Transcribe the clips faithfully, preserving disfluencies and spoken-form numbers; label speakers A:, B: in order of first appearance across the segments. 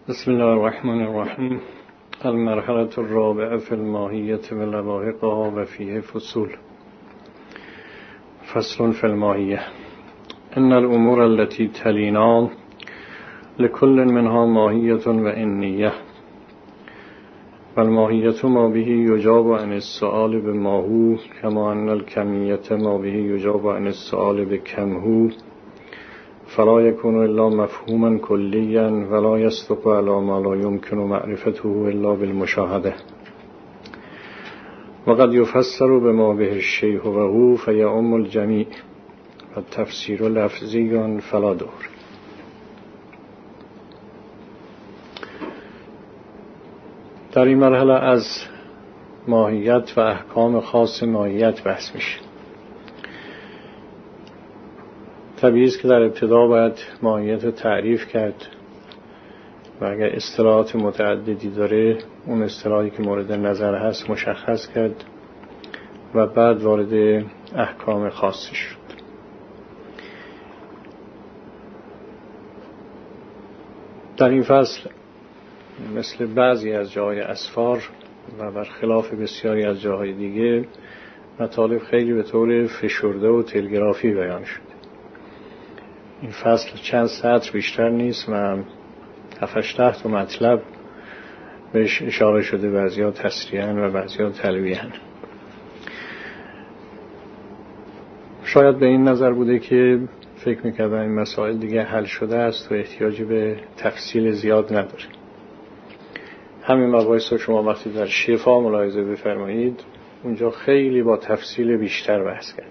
A: بسم الله الرحمن الرحیم. المرحلة الرابعة في الماهیة و لواحقها و فیه فصول. فصل في الماهیة. ان الامور التي تلینا لكل منها ماهیة و انیة، و الماهیة ما به یجاب عن السؤال بماهو، کما ان الکمیة ما به یجاب عن السؤال بکمهو، فلا يكون الا مفهوما كليا ولا يصدق على ما لا يمكن معرفته الا بالمشاهده، وقد يفسر بما به الشيء وهو فيعم الجميع، والتفسير لفظي فلا دور. در این مرحله از ماهیت و احکام خاص ماهیت بحث میشه. طبیعی است که در ابتدا باید ماهیت رو تعریف کرد و اگر اصطلاحات متعددی داره اون اصطلاحی که مورد نظر هست مشخص کرد و بعد وارد احکام خاصی شد. در این فصل مثل بعضی از جاهای اسفار و برخلاف بسیاری از جاهای دیگه مطالب خیلی به طور فشرده و تلگرافی بیان شد. این فصل چند سطر بیشتر نیست و هفت ده تا مطلب بهش اشاره شده، بعضی‌ها تصریحاً و بعضی‌ها تلویحاً. شاید به این نظر بوده که فکر می‌کردن این مسائل دیگه حل شده است و احتیاجی به تفصیل زیاد نداره. همین مباحث رو شما وقتی در شفا ملاحظه بفرمایید اونجا خیلی با تفصیل بیشتر بحث کرد.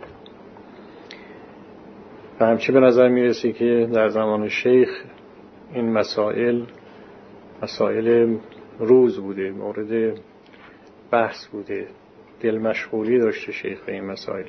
A: و همچه به نظر میرسی که در زمان شیخ این مسائل مسائل روز بوده، مورد بحث بوده، دل مشغولی داشته شیخ به این مسائل.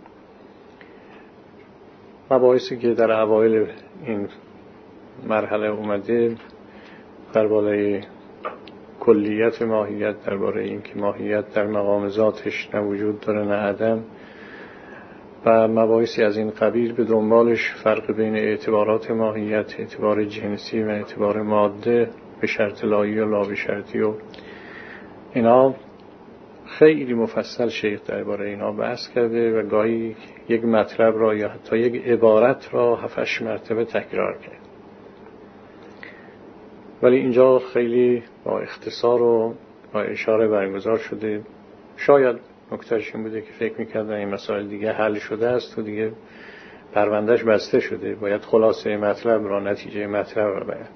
A: مباحثی که در اوایل این مرحله اومده درباره کلیت ماهیت، درباره این که ماهیت در مقام ذاتش نه وجود داره نه عدم، و مباحثی از این قبیل به دنبالش فرق بین اعتبارات ماهیت، اعتبار جنسی و اعتبار ماده، به شرط لایی و لا به شرطی و اینا خیلی مفصل شیخ درباره اینا بحث کرده و گاهی یک مطلب را یا حتی یک عبارت را هفتش مرتبه تکرار کرد. ولی اینجا خیلی با اختصار و با اشاره برگزار شده. شاید نکتهش این بوده که فکر میکردن این مسائل دیگه حل شده است و دیگه پروندهش بسته شده، باید خلاصه مطلب را، نتیجه مطلب را بیان.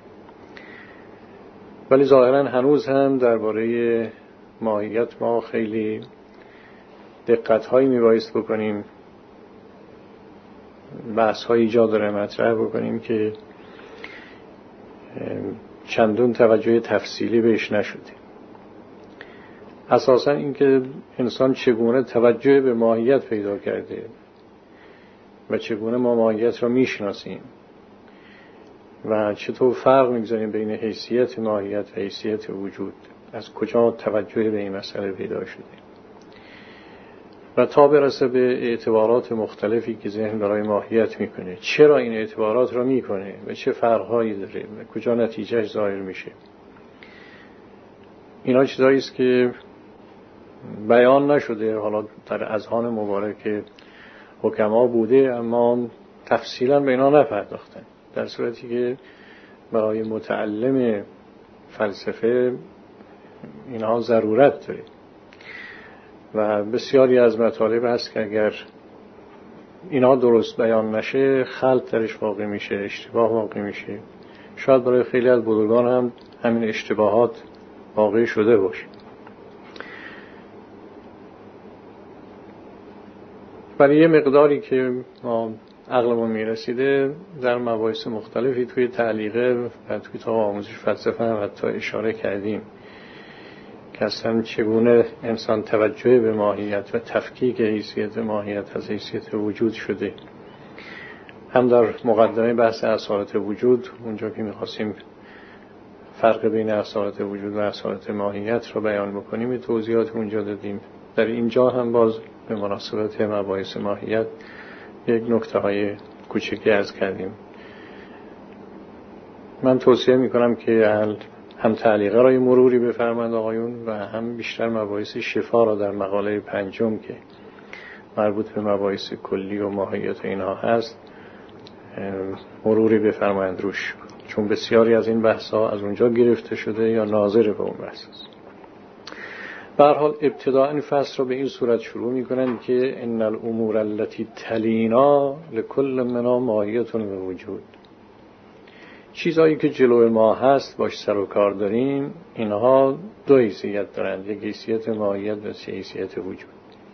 A: ولی ظاهرا هنوز هم درباره ماهیت ما خیلی دقت‌هایی میبایست بکنیم، بحث‌هایی جا داره مطرح بکنیم که چندون توجه تفصیلی بهش نشده. اساساً این که انسان چگونه توجه به ماهیت پیدا کرده و چگونه ما ماهیت را میشناسیم و چطور فرق میگذاریم بین حیثیت ماهیت و حیثیت وجود، از کجا توجه به این مسئله پیدا شده و تا برسه به اعتبارات مختلفی که ذهن برای ماهیت میکنه، چرا این اعتبارات را میکنه و چه فرقهایی داره و کجا نتیجهش ظاهر میشه. اینا چیزایی است که بیان نشده، حالا در اذهان مبارک حکما بوده اما تفصیلا به اینا نپرداختن، در صورتی که برای متعلم فلسفه اینها ضرورت داره و بسیاری از مطالب هست که اگر اینا درست بیان نشه خلط درش واقع میشه، اشتباه واقع میشه. شاید برای خیلی از بزرگان هم همین اشتباهات واقع شده باشه. ولی یه مقداری که ما عقلمون میرسیده در مباحث مختلفی توی تعلیقه و توی تا آموزش فلسفه هم حتی اشاره کردیم که اصلا چگونه انسان توجه به ماهیت و تفکیک حیثیت ماهیت از حیثیت وجود شده. هم در مقدمه بحث اصالت وجود، اونجا که میخواستیم فرق بین اصالت وجود و اصالت ماهیت رو بیان بکنیم توضیحات اونجا دادیم. در اینجا هم باز به مناسبت مباحث ماهیت یک نکته های کوچکی عرض کردیم. من توصیه میکنم که هم تعلیقه رای مروری بفرمایند آقایون و هم بیشتر مباحث شفا را در مقاله پنجم که مربوط به مباحث کلی و ماهیت اینها هست مروری بفرمایند روش، چون بسیاری از این بحث‌ها از اونجا گرفته شده یا ناظر به اون بحث است. به هر حال ابتداء این فصل را به این صورت شروع می‌کنند که ان الامور التي تلینا لكل منا ماهیت و وجود. چیزایی که جلوی ما هست باش سر و کار داریم اینها دو حیثیت دارند، یک حیثیت ماهیت و سه حیثیت وجود.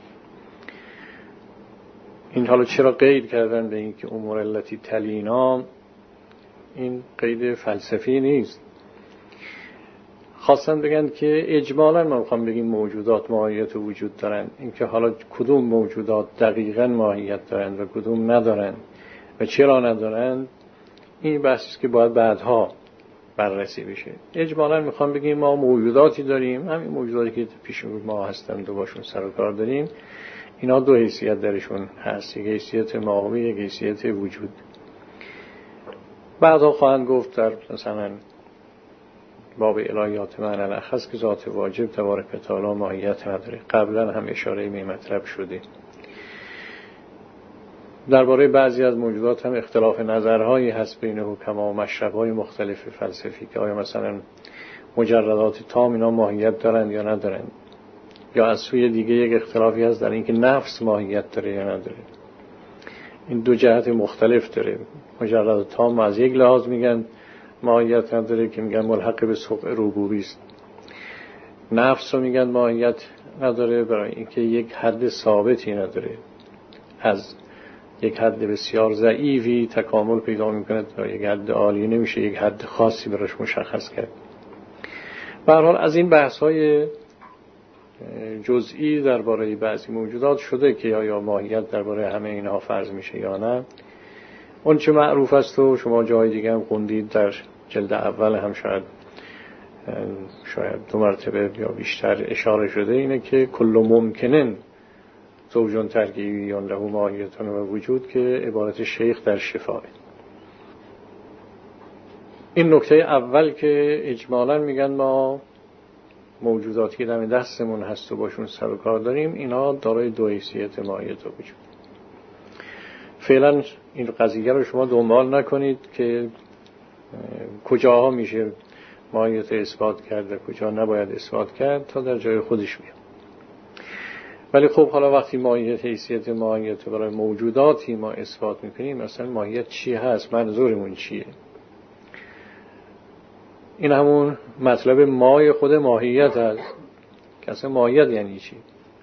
A: این حالا چرا قید کردن به این که امور التي تلینا؟ این قید فلسفی نیست، خواستن بگن که اجمالا ما میخوام بگیم موجودات ماهیت و وجود دارن، اینکه حالا کدوم موجودات دقیقاً ماهیت دارن و کدوم ندارن و چرا ندارن این بحثی که باید بعدها بررسی بشه. اجمالا میخوام بگیم ما موجوداتی داریم، همین موجوداتی که پیش ما هستند و باشون سر و کار داریم، اینا دو حیثیت درشون هست، یک حیثیت ماهی، یک حیثیت وجود. بعدها خواهند گفت در مثلا باب الهیات معنی الاخص که ذات واجب تبارک و تعالی ماهیت نداره. قبلا هم اشاره به مطلب شده. درباره بعضی از موجودات هم اختلاف نظرهایی هست بین حکما و مشرب‌های مختلف فلسفی که آیا مثلا مجردات تام اینا ماهیت دارند یا ندارند، یا از سوی دیگه یک اختلافی هست در اینکه نفس ماهیت داره یا نداره. این دو جهت مختلف داره. مجردات تام از یک لحاظ میگن ماهیت نداره که میگن ملحق به سوق ربوبی است، نفس رو میگن ماهیت نداره برای اینکه یک حد ثابتی نداره، از یک حد بسیار ضعیفی تکامل پیدا میکنه تا یک حد عالی نمیشه یک حد خاصی براش مشخص کرد. به هر حال از این بحث‌های جزئی درباره بعضی موجودات شده که آیا ماهیت درباره همه اینها فرض میشه یا نه. اون چه معروف است و شما جای دیگه هم خوندید، در جلد اول هم شاید شاید دو مرتبه یا بیشتر اشاره شده، اینه که کل ممکنن زوجون ترکیبیون له ماهیتون و وجود که عبارت شیخ در شفاه. این نکته اول که اجمالاً میگن ما موجوداتی که دم دستمون هست و باشون سر و کار داریم اینا دارای دو حیثیت ماهیت و وجود. فعلا این قضیه رو شما دنبال نکنید که کجاها میشه ماهیت اثبات کرد و کجا نباید اثبات کرد، تا در جای خودش میاد. ولی خب حالا وقتی ماهیت حیثیت ماهیت برای موجوداتی ما اثبات میکنیم، مثلا ماهیت چی هست، منظورمون چیه؟ این همون مطلب مای خود ماهیت هست که اصلا ماهیت یعنی چی،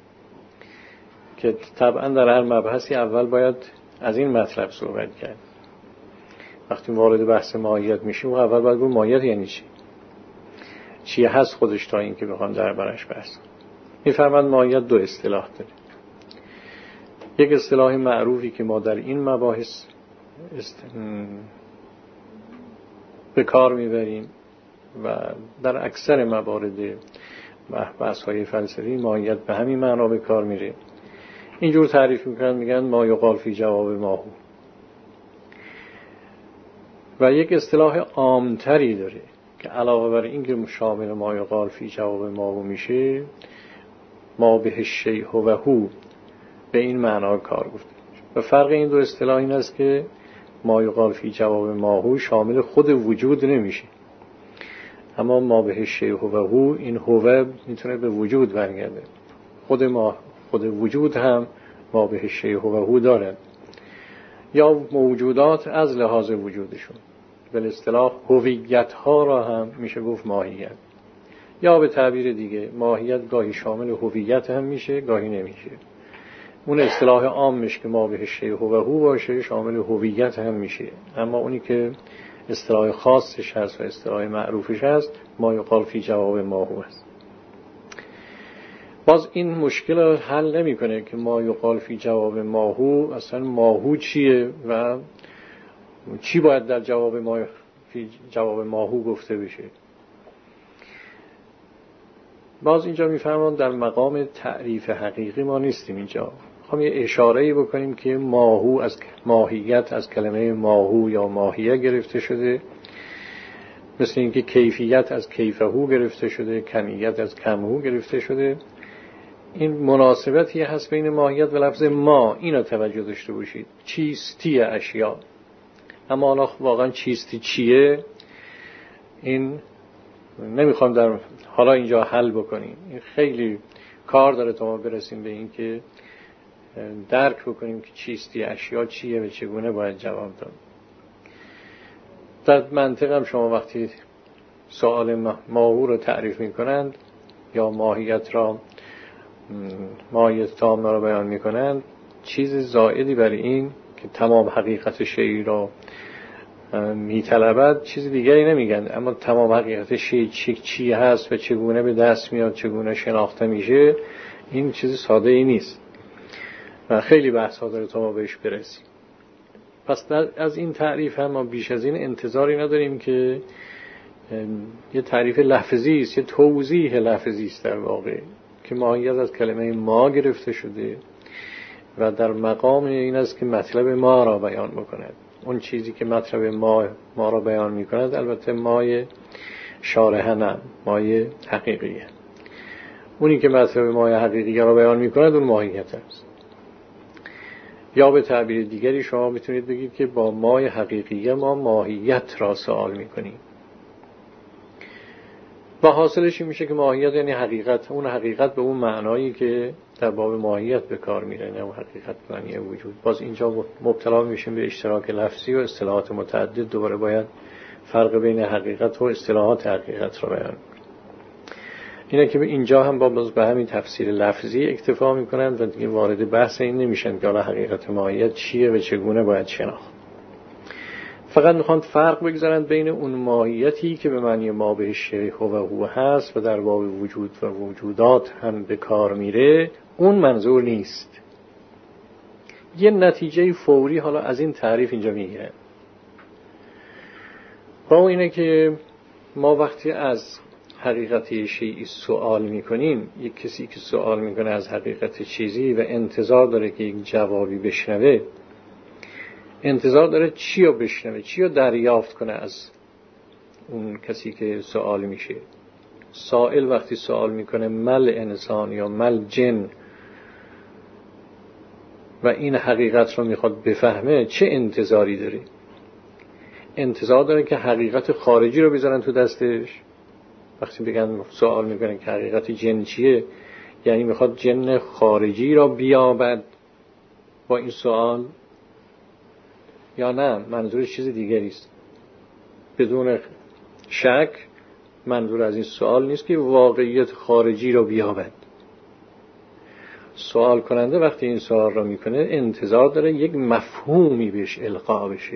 A: که طبعا در هر مبحثی اول باید از این مطلب صحبت کرد. وقتی وارد بحث ماهیت میشیم اول باید بگیم ماهیت یعنی چی، چی هست خودش، تا اینکه بخوام در برش بحث. میفرماند ماهیت دو اصطلاح داره. یک اصطلاح معروفی که ما در این مباحث است... به کار میبریم و در اکثر موارد بحث‌های فلسفی ماهیت به همین معنا به کار میره. اینجور تعریف میکنن، میگن ما یقال فی جواب ماهو. و یک اصطلاح عامتری داره که علاوه بر این که شامل ما یقال فی جواب ماهو میشه، ما به الشیء هو هو به این معنا کار گفته. و فرق این دو اصطلاح این است که ما یقال فی جواب ماهو شامل خود وجود نمیشه، اما ما به الشیء هو هو این هو میتونه به وجود برگرده. خود ما خود وجود هم ما به الشیء هو هو دارد، یا موجودات از لحاظ وجودشون به اصطلاح هویت ها را هم میشه گفت ماهیت، یا به تعبیر دیگه ماهیت گاهی شامل هویت هم میشه گاهی نمیشه. اون اصطلاح عامش که ما به الشیء هو هو باشه شامل هویت هم میشه، اما اونی که اصطلاح خاصش هست و اصطلاح معروفش هست ما یقال فی جواب ماهو است. باز این مشکل حل نمیکنه که ما یقال فی جواب ماهو اصلا ماهو چیه و چی باید در جواب ما فی جواب ماهو گفته بشه. باز اینجا میفرمان در مقام تعریف حقیقی ما نیستیم. اینجا خواهم یه اشاره‌ای بکنیم که ماهو از ماهیت از کلمه ماهو یا ماهیه گرفته شده مثل اینکه کیفیت از کیفهو گرفته شده، کمیت از کمهو گرفته شده. این مناسبتی هست بین ماهیت و لفظ ما. اینو توجه داشته باشید، چیستی اشیا. اما حالا واقعا چیستی چیه این نمیخوام در حالا اینجا حل بکنیم. این خیلی کار داره تا ما برسیم به این که درک بکنیم که چیستی اشیا چیه و چگونه باید جواب داد. در منطق هم شما وقتی سؤال ماهو رو تعریف میکنند یا ماهیت را ماهیت تام را بیان میکنند، چیز زائدی برای این که تمام حقیقت شیء را میطلبد چیز دیگری نمیگن، اما تمام حقیقت شیء چی, چی هست و چگونه به دست میاد، چگونه شناخته میشه، این چیز ساده ای نیست و خیلی بحث ها داره تا ما بهش برسیم. پس از این تعریف هم ما بیش از این انتظاری نداریم که یه تعریف لفظی است، یه توضیح لفظی است در واقع که ماهیت از کلمه ما گرفته شده و در مقام این است که مطلب ما را بیان بکند. اون چیزی که مطلب ما ما را بیان میکند البته مای شارحه نه، مای حقیقیه. اونی که مطلب مای حقیقیه را بیان میکند اون ماهیت است. یا به تعبیر دیگری شما میتونید بگید که با مای حقیقیه ما ماهیت را سوال میکنیم و حاصلش این میشه که ماهیت یعنی حقیقت. اون حقیقت به اون معنایی که در باب ماهیت به کار میره، نه اون حقیقت معنی وجود. باز اینجا مبتلا میشیم به اشتراک لفظی و اصطلاحات متعدد. دوباره باید فرق بین حقیقت و اصطلاحات حقیقت را بیان کنیم. اینه که اینجا هم باز به همین تفسیر لفظی اکتفا میکنند و دیگه وارد بحث این نمیشن که حالا حقیقت ماهیت چیه و چگونه باید شناخت. فقط میخوان فرق بگذارند بین اون ماهیتی که به معنی ما به شیء و هو هست و در باب وجود و وجودات هم به کار میره، اون منظور نیست. یه نتیجه فوری حالا از این تعریف اینجا میگیرن. با اینه که ما وقتی از حقیقت شیئی سوال میکنیم، یک کسی که سوال میکنه از حقیقت چیزی و انتظار داره که یک جوابی بشنوه، انتظار داره چی رو بشنوه، چی رو دریافت کنه از اون کسی که سوال میشه. سائل وقتی سوال میکنه مل انسان یا مل جن و این حقیقت رو میخواد بفهمه، چه انتظاری داره؟ انتظار داره که حقیقت خارجی رو بذارن تو دستش. وقتی بگن سوال میکنه که حقیقت جن چیه، یعنی میخواد جن خارجی را بیابد با این سوال، یا نه منظورش چیز دیگری است؟ بدون شک منظور از این سوال نیست که واقعیت خارجی را بیابد. سوال کننده وقتی این سوال را میکنه انتظار داره یک مفهومی بهش القا بشه،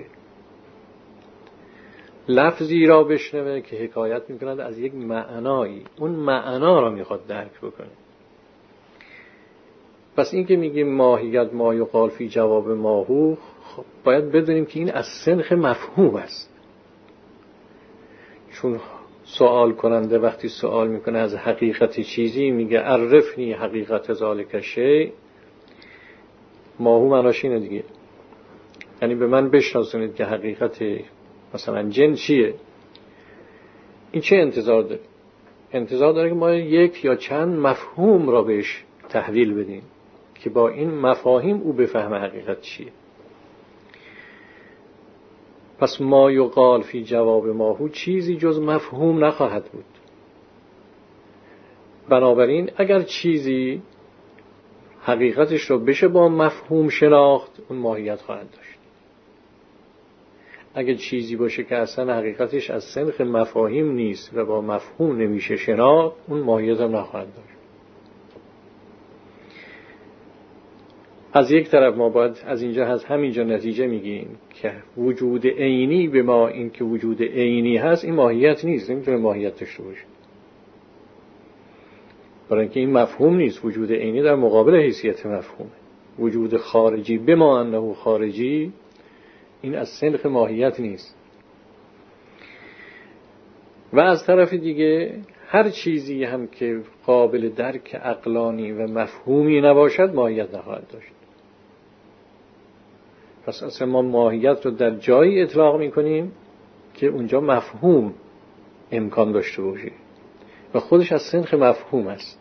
A: لفظی را بشنوه که حکایت میکند از یک معنایی، اون معنا را میخواد درک بکنه. پس این که میگیم ماهیت ما یقال فی جواب ماهو، خب باید بدونیم که این از سنخ مفهوم است. چون سوال کننده وقتی سوال میکنه از حقیقت چیزی میگه عرفنی حقیقت ذالک شیء، ماهو معناش اینه دیگه، یعنی به من بشناسونید که حقیقت مثلا جن چیه. این چه انتظار داره؟ انتظار داره که ما یک یا چند مفهوم را بهش تحویل بدیم که با این مفاهیم او بفهمه حقیقت چیه. پس ما یقال فی جواب ماهو چیزی جز مفهوم نخواهد بود. بنابراین اگر چیزی حقیقتش رو بشه با مفهوم شناخت، اون ماهیت خواهد داشت. اگر چیزی باشه که اصلا حقیقتش از سنخ مفاهیم نیست و با مفهوم نمیشه شناخت، اون ماهیت هم نخواهد داشت. از یک طرف ما باید از اینجا از همینجا نتیجه میگیم که وجود عینی به ما این که وجود عینی هست این ماهیت نیست، نمیتونه ماهیت داشته باشه، برای اینکه این مفهوم نیست. وجود عینی در مقابل حیثیت مفهومه. وجود خارجی به ما انه خارجی این از سنخ ماهیت نیست. و از طرف دیگه هر چیزی هم که قابل درک عقلانی و مفهومی نباشد ماهیت نخواهد داشت. پس اصلا ما ماهیت رو در جایی اطلاق میکنیم که اونجا مفهوم امکان داشته باشه و خودش از سنخ مفهوم است.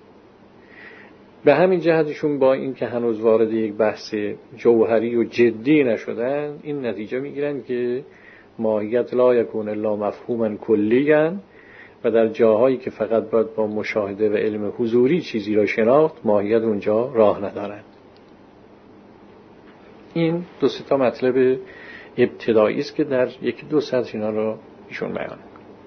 A: به همین جهتشون با این که هنوز وارد یک بحث جوهری و جدی نشدن، این نتیجه میگیرن که ماهیت لا یکون الا مفهوما کلیاً و در جاهایی که فقط باید با مشاهده و علم حضوری چیزی را شناخت، ماهیت اونجا راه ندارند. این دو سه تا مطلب ابتدایی است که در یکی دو سطح اینا رو ایشون بیان.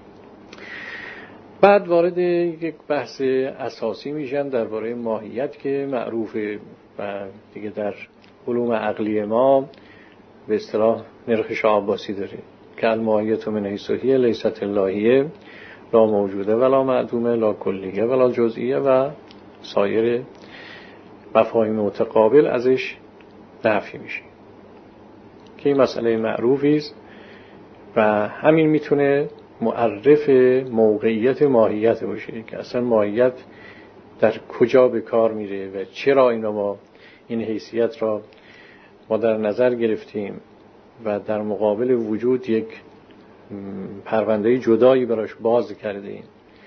A: بعد وارد یک بحث اساسی میشن درباره ماهیت که معروفه و دیگه در علوم عقلی ما به اصطلاح نرخ شاه عباسی داره که الماهیت من حیث هی لیست اللهیه لا موجوده ولا معدومه لا کلیه ولا جزئیه و سایر مفاهیم متقابل ازش نفی میشه که این مسئله معروفی است و همین میتونه معرف موقعیت ماهیت باشه که اصلا ماهیت در کجا به کار میره و چرا این ما این حیثیت را ما در نظر گرفتیم و در مقابل وجود یک پرونده جدایی براش باز کردیم.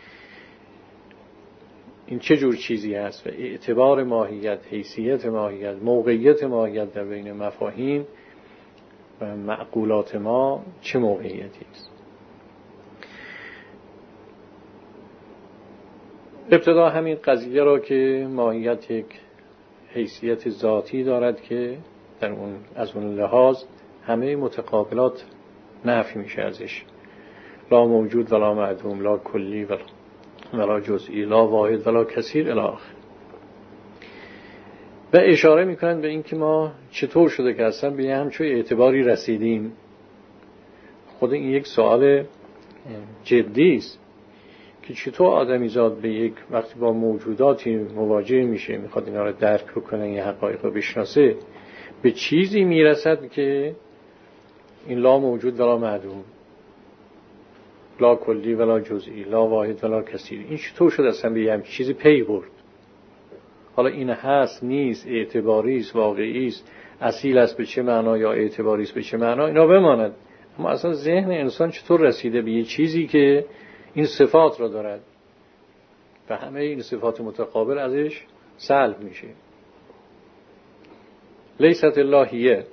A: این چه جور چیزی هست و اعتبار ماهیت، حیثیت ماهیت، موقعیت ماهیت در بین مفاهیم و معقولات ما چه موقعیتی است. ابتدا همین قضیه را که ماهیت یک حیثیت ذاتی دارد که در اون از اون لحاظ همه متقابلات نفی میشه ازش، لا موجود ولا معدوم لا کلی ولا ولا جزئی لا واحد ولا کثیر الی آخر. و اشاره میکنن به این که ما چطور شده که اصلا به همچون اعتباری رسیدیم. خود این یک سوال جدی است که چطور آدمیزاد به یک وقتی با موجوداتی مواجه میشه، میخواد اینا رو درک کنه، یه حقایق رو بشناسه، به چیزی میرسد که این لا موجود ولا معدوم لا کلی ولا جزئی لا واحد ولا کثیر، این چطور شد اصلا به همین چیزی پی برد؟ حالا این هست نیست، اعتباری است، واقعی است، اصیل است به چه معنا یا اعتباری است به چه معنا، اینا بماند. اما اصلا ذهن انسان چطور رسیده به یه چیزی که این صفات را دارد و همه این صفات متقابل ازش سلب میشه. لیست اللهیه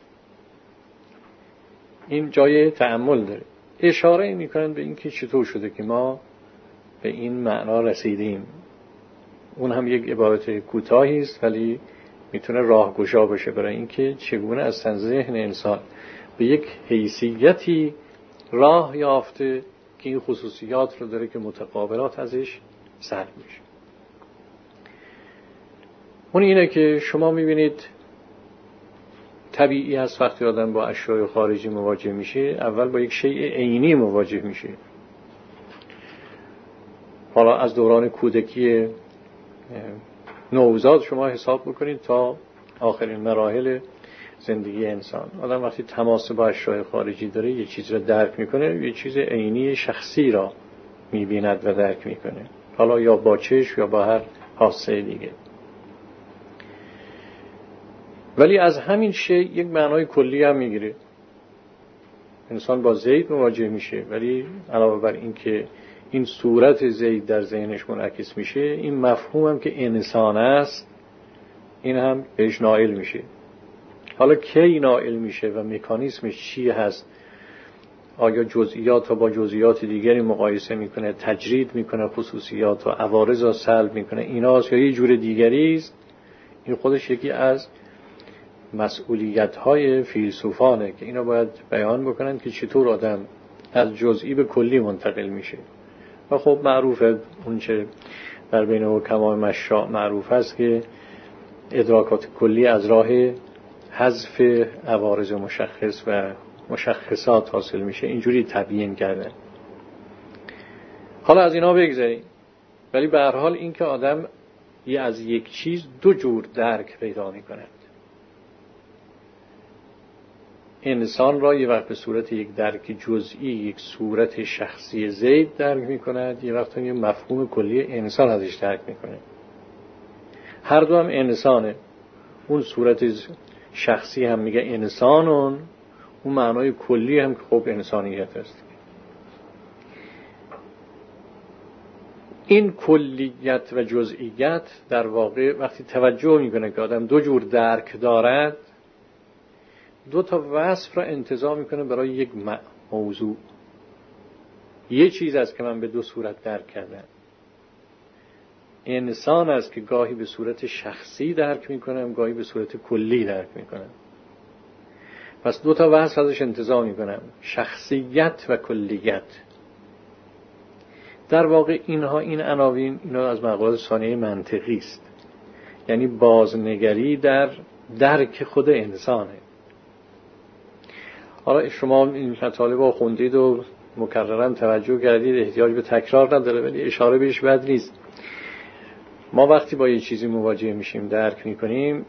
A: این جای تأمل داره. اشاره میکنن به این که چطور شده که ما به این معنا رسیدیم. اون هم یک عبارت کوتاهی است ولی میتونه راهگشا بشه برای اینکه چگونه اصلا ذهن انسان به یک حیثیتی راه یافته که این خصوصیات رو داره که متقابلات ازش سلب میشه. اون اینه که شما میبینید طبیعی هست وقتی آدم با اشیاء خارجی مواجه میشه اول با یک شیء عینی مواجه میشه. حالا از دوران کودکی نوزاد شما حساب بکنید تا آخرین مراحل زندگی انسان، آدم وقتی تماس با اشیاء خارجی داره یه چیز را درک میکنه، یه چیز عینی شخصی را میبیند و درک میکنه، حالا یا با چشم یا با هر حاسه دیگه. ولی از همین شی یک معنای کلی هم میگیره. انسان با زید مواجه میشه ولی علاوه بر این که این صورت زید در ذهنش منعکس میشه، این مفهوم هم که انسان است این هم بهش نائل میشه. حالا کی نائل میشه و مکانیسمش چی هست؟ آیا جزئیات رو با جزئیات دیگری مقایسه میکنه، تجرید میکنه، خصوصیات و عوارض رو سلب میکنه، ایناست یا یه جور دیگری است؟ این خودش یکی از مسئولیت‌های فیلسوفانه که اینا باید بیان بکنن که چطور آدم از جزئی به کلی منتقل میشه. و خب معروفه اون چه در بین حکمای مشاء معروف هست که ادراکات کلی از راه حذف عوارض مشخص و مشخصات حاصل میشه، اینجوری تبیین کردن. حالا از اینا بگذاریم، ولی به هر حال این که آدم یه از یک چیز دو جور درک پیدا می‌کند. انسان را یه وقت به صورت یک درک جزئی، یک صورت شخصی زید درک می‌کند، یه وقت هم یه مفهوم کلی انسان ازش درک می‌کنه. هر دو هم انسانه. اون صورت شخصی هم میگه انسانون، اون معنای کلی هم که خب انسانیت است. این کلیت و جزئیت در واقع وقتی توجه میکنه که آدم دو جور درک دارد، دو تا وصف را انتزاع میکنه برای یک موضوع. یه چیز است که من به دو صورت درک کردم. انسان است که گاهی به صورت شخصی درک میکنم، گاهی به صورت کلی درک میکنم. پس دو تا وصف ازش انتزاع میکنم، شخصیت و کلیت. در واقع اینها، این عناوین، اینا از مقاصد ثانیه منطقی است، یعنی بازنگری در درک خود انسانه. حالا شما این مطالب رو خوندید و مکررا توجه کردید، احتیاج به تکرار نداره، ولی اشاره بهش بد نیست. ما وقتی با یه چیزی مواجه میشیم، درک میکنیم،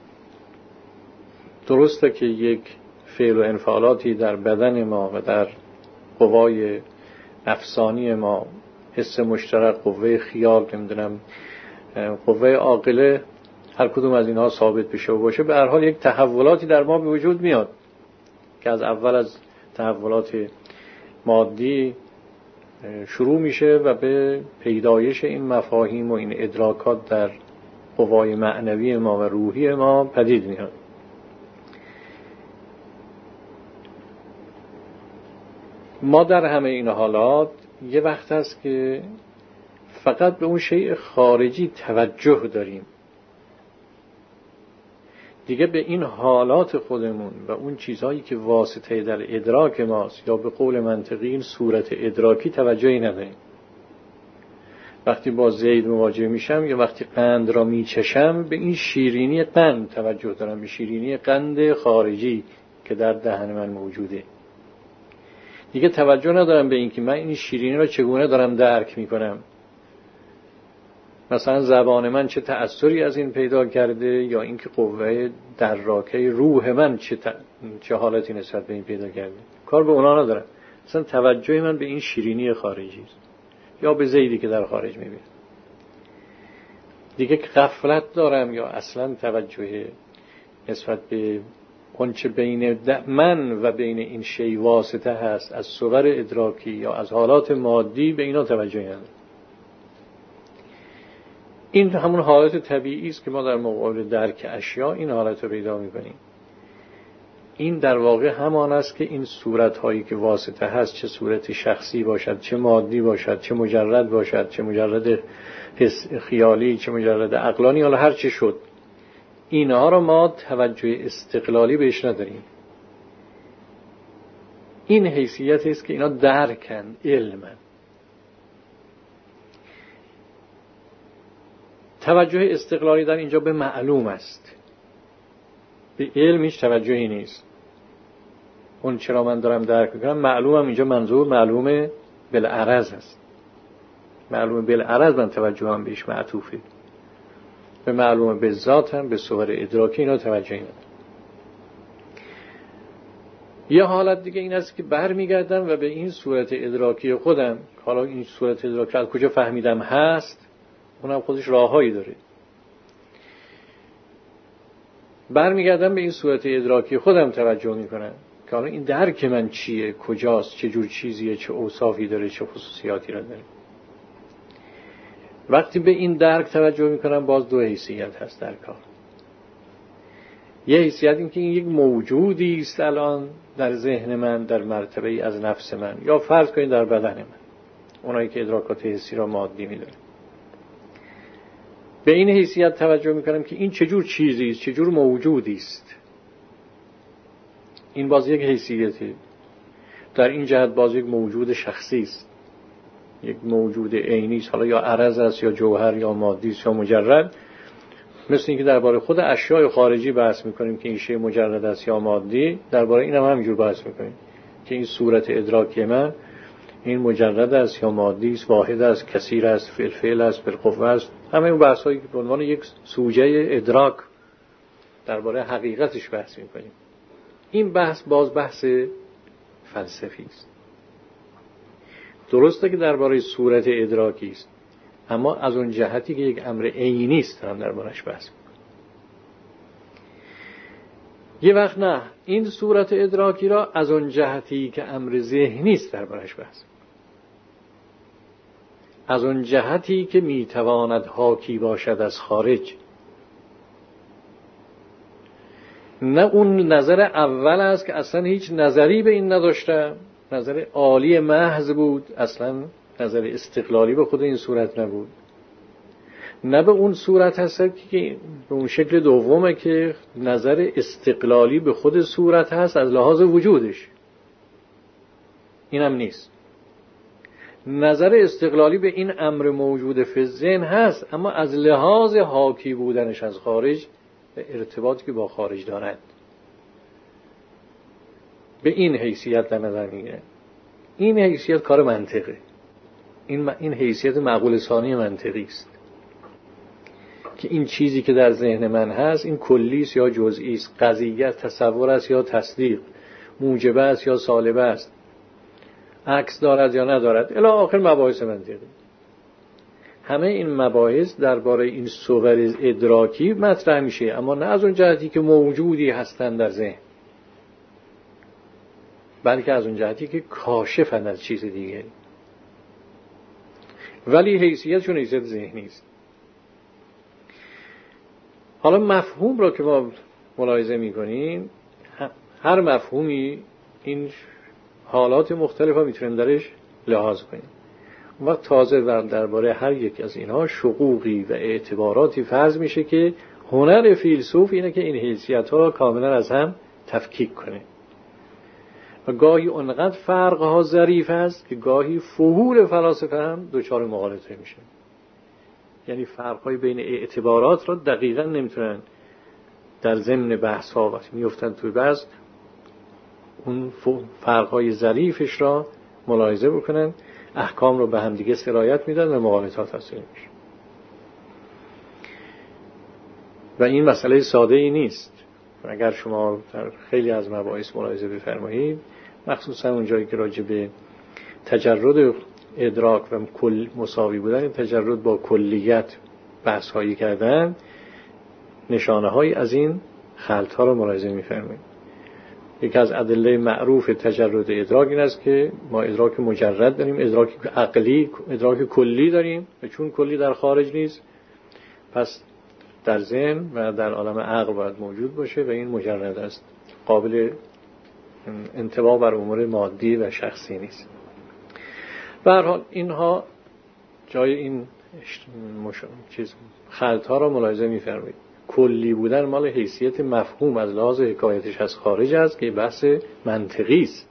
A: درسته که یک فعل و انفعالاتی در بدن ما و در قوای نفسانی ما، حس مشترک، قوه خیال، نمیدونم قوه عاقله، هر کدوم از اینها ثابت بشه و باشه، به هر حال یک تحولاتی در ما به وجود میاد که از اول از تحولات مادی شروع میشه و به پیدایش این مفاهیم و این ادراکات در قوای معنوی ما و روحی ما پدید میاد. ما در همه این حالات یه وقت هست که فقط به اون شیء خارجی توجه داریم، دیگه به این حالات خودمون و اون چیزهایی که واسطه در ادراک ماست، یا به قول منطقی این صورت ادراکی، توجهی نداریم. وقتی با زید مواجه میشم یا وقتی قند را میچشم، به این شیرینی قند توجه دارم، به شیرینی قند خارجی که در دهن من موجوده. دیگه توجه ندارم به این که من این شیرینی را چگونه دارم درک میکنم. مثلا زبان من چه تأثیری از این پیدا کرده، یا اینکه قوه دراکه روح من چه, ت... چه حالتی نسبت به این پیدا کرده. کار به اونا ندارم، مثلا توجه من به این شیرینی خارجی است، یا به زیدی که در خارج میبینم. دیگه که غفلت دارم یا اصلا توجه نسبت به اونچه بین من و بین این شی واسطه هست، از صور ادراکی یا از حالات مادی، به اینا توجه ندارم. این همون حالت طبیعی است که ما در مقابل درک اشیا این حالت رو پیدا می‌کنیم. این در واقع همان است که این صورت‌هایی که واسطه هست، چه صورت شخصی باشد، چه مادی باشد، چه مجرد باشد، چه مجرد حس خیالی، چه مجرد عقلانی، حالا هر چه شد، اینها رو ما توجه استقلالی بهش نداریم. این حیثیت است که اینا درکن، علمن. توجه استقلالی در اینجا به معلوم است، به علم هیچ توجهی نیست. اون چرا من دارم درک میکنم، معلومم اینجا منظور معلومه بالعرض است. معلومه بالعرض من توجهم بهش معطوفه. به معلومه به ذات هم، به صور ادراکی اینا توجهی ندارم. یه حالت دیگه این است که برمیگردم و به این صورت ادراکی خودم، حالا این صورت ادراکی از کجا فهمیدم هست، اونم خودش راههایی داره. برمیگردم به این صورت ادراکی خودم توجه میکنم که حالا این درک من چیه، کجاست، چه جور چیزیه، چه اوصافی داره، چه خصوصیاتی را داره. وقتی به این درک توجه میکنم، باز دو حیثیت هست در کار. یه حیثیت این که این یک موجودی است الان در ذهن من، در مرتبه از نفس من، یا فرض کنید در بدن من، اونایی که ادراکات حسی را مادی میدونن. به این حیثیت توجه میکنم که این چجور چیزی است، چجور موجودی است. این باز یک حیثیتی، در این جهت باز یک موجود شخصی است، یک موجود عینی است، حالا یا عرض است یا جوهر یا مادی است یا مجرد. مثل اینکه درباره خود اشیاء خارجی بحث میکنیم که این شی مجرد است یا مادی، درباره این هم همینجور بحث میکنیم که این صورت ادراکی من این مجرد است یا مادی است، واحد است، کثیر است، فعل است، بالقوه است. همه اون بحثایی که به عنوان یک سوژه ادراک درباره حقیقتش بحث میکنیم. این بحث باز بحث فلسفی است. درسته که درباره صورت ادراکی است، اما از اون جهتی که یک امر عینی است هم دربارش بحث میکنیم. یه وقت نه، این صورت ادراکی را از اون جهتی که امر ذهنی است دربارش بحث میکنیم. از اون جهتی که میتواند حاکی باشد از خارج. نه اون نظر اول است که اصلا هیچ نظری به این نداشتم، نظر عالی محض بود، اصلا نظر استقلالی به خود این صورت نبود. نه به اون صورت هست که به اون شکل دومه که نظر استقلالی به خود صورت هست از لحاظ وجودش، اینم نیست. نظر استقلالی به این امر موجود فی الذهن هست، اما از لحاظ حاکی بودنش از خارج به ارتباطی که با خارج دارد به این حیثیت در نظر میگیره. این حیثیت کار منطقه، این این حیثیت معقول ثانی منطقی است که این چیزی که در ذهن من هست این کلی است یا جزئی است، قضیه تصور است یا تصدیق، موجبه است یا سالبه است، عکس دارد یا ندارد، الی آخر مباحث منطقی. همه این مباحث درباره این صور ادراکی مطرح میشه، اما نه از اون جهتی که موجودی هستند در ذهن، بلکه از اون جهتی که کاشفند از چیز دیگری، ولی حیثیتشون حیثیت ذهنی است. حالا مفهوم را که ما ملاحظه میکنیم، هر مفهومی این حالات مختلف ها میتونیم درش لحاظ کنیم. اون وقت تازه درباره هر یک از اینها شقوقی و اعتباراتی فرض میشه که هنر فیلسوف اینه که این حیثیت ها را کاملا از هم تفکیک کنه. و گاهی اونقدر فرق ها ظریف است که گاهی فحول فلاسفه هم دچار مغالطه میشه. یعنی فرق های بین اعتبارات را دقیقا نمیتونن در ضمن بحث ها وقتی میفتن توی بحث اون فرق های ظریفش را ملاحظه بکنن، احکام رو به هم دیگه سرایت میدن و مغالطات حاصل میشه. و این مسئله ساده ای نیست. اگر شما در خیلی از مباحث ملاحظه بفرمایید، مخصوصا اون جایی که راجع به تجرد ادراک و کل مساوی بودن تجرد با کلیت بحث هایی کردن، نشانه هایی از این خلط ها رو ملاحظه میفرمایید. یکی از ادله معروف تجرد ادراک این است که ما ادراک مجرد داریم، ادراک عقلی، ادراک کلی داریم، و چون کلی در خارج نیست پس در ذهن و در عالم عقل باید موجود باشه و این مجرد است، قابل انطباق بر امور مادی و شخصی نیست. به هر حال اینها جای این چیز خلط ها را ملاحظه می‌فرمایید. کلی بودن مال حیثیت مفهوم از لحاظ حکایتش از خارج است که بحث منطقی است.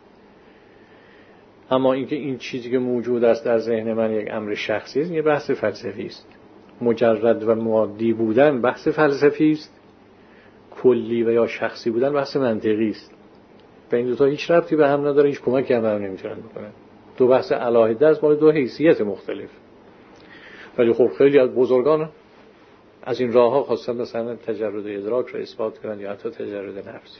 A: اما اینکه این چیزی که موجود است در ذهن من یک امر شخصی است، یه بحث فلسفی است. مجرد و مادی بودن بحث فلسفی است، کلی و یا شخصی بودن بحث منطقی است. و این دو تا هیچ ربطی به هم نداره، هیچ کمکی هم به هم نمیتونن بکنن. دو بحث علاهده است، مال دو حیثیت مختلف. ولی خب خیلی از بزرگان از این راه ها خواستن مثلا تجرد ادراک رو اثبات کنن یا حتی تجرد نفس.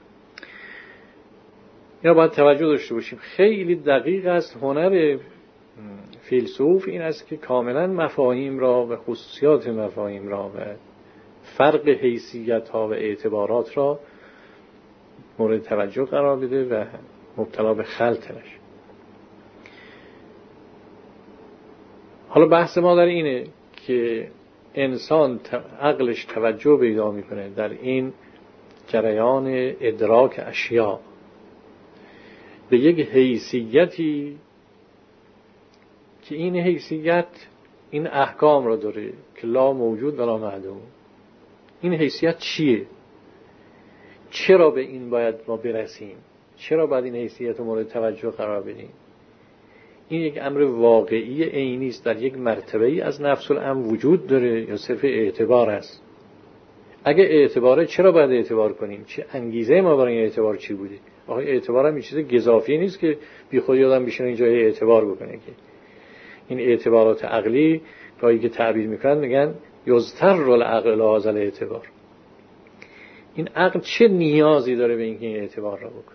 A: اینا باید توجه داشته باشیم. خیلی دقیق است هنر فیلسوف این است که کاملا مفاهیم را و خصوصیات مفاهیم را و فرق حیثیت ها و اعتبارات را مورد توجه قرار بده و مبتلا به خلط نشه. حالا بحث ما در اینه که انسان عقلش توجه پیدا میکنه در این جریان ادراک اشیاء به یک حیثیتی که این حیثیت این احکام را داره که لا موجود ولا معدوم. این حیثیت چیه؟ چرا به این باید ما برسیم؟ چرا باید این حیثیت رو مورد توجه قرار بدیم؟ این یک امر واقعی عینی است، در یک مرتبه‌ای از نفس الامر وجود داره یا صرف اعتبار است؟ اگه اعتباره چرا باید اعتبار کنیم؟ چه انگیزه ما برای اعتبار چی بوده؟ آخه اعتبار هم یه چیز گزافی نیست که بی خود آدم بشینه اینجا اعتبار بکنه. که این اعتبارات عقلی گاهی که تعبیر میکنن میگن یزتر العقل هذا الاعتبار. این عقل چه نیازی داره به اینکه این اعتبار را بکنه؟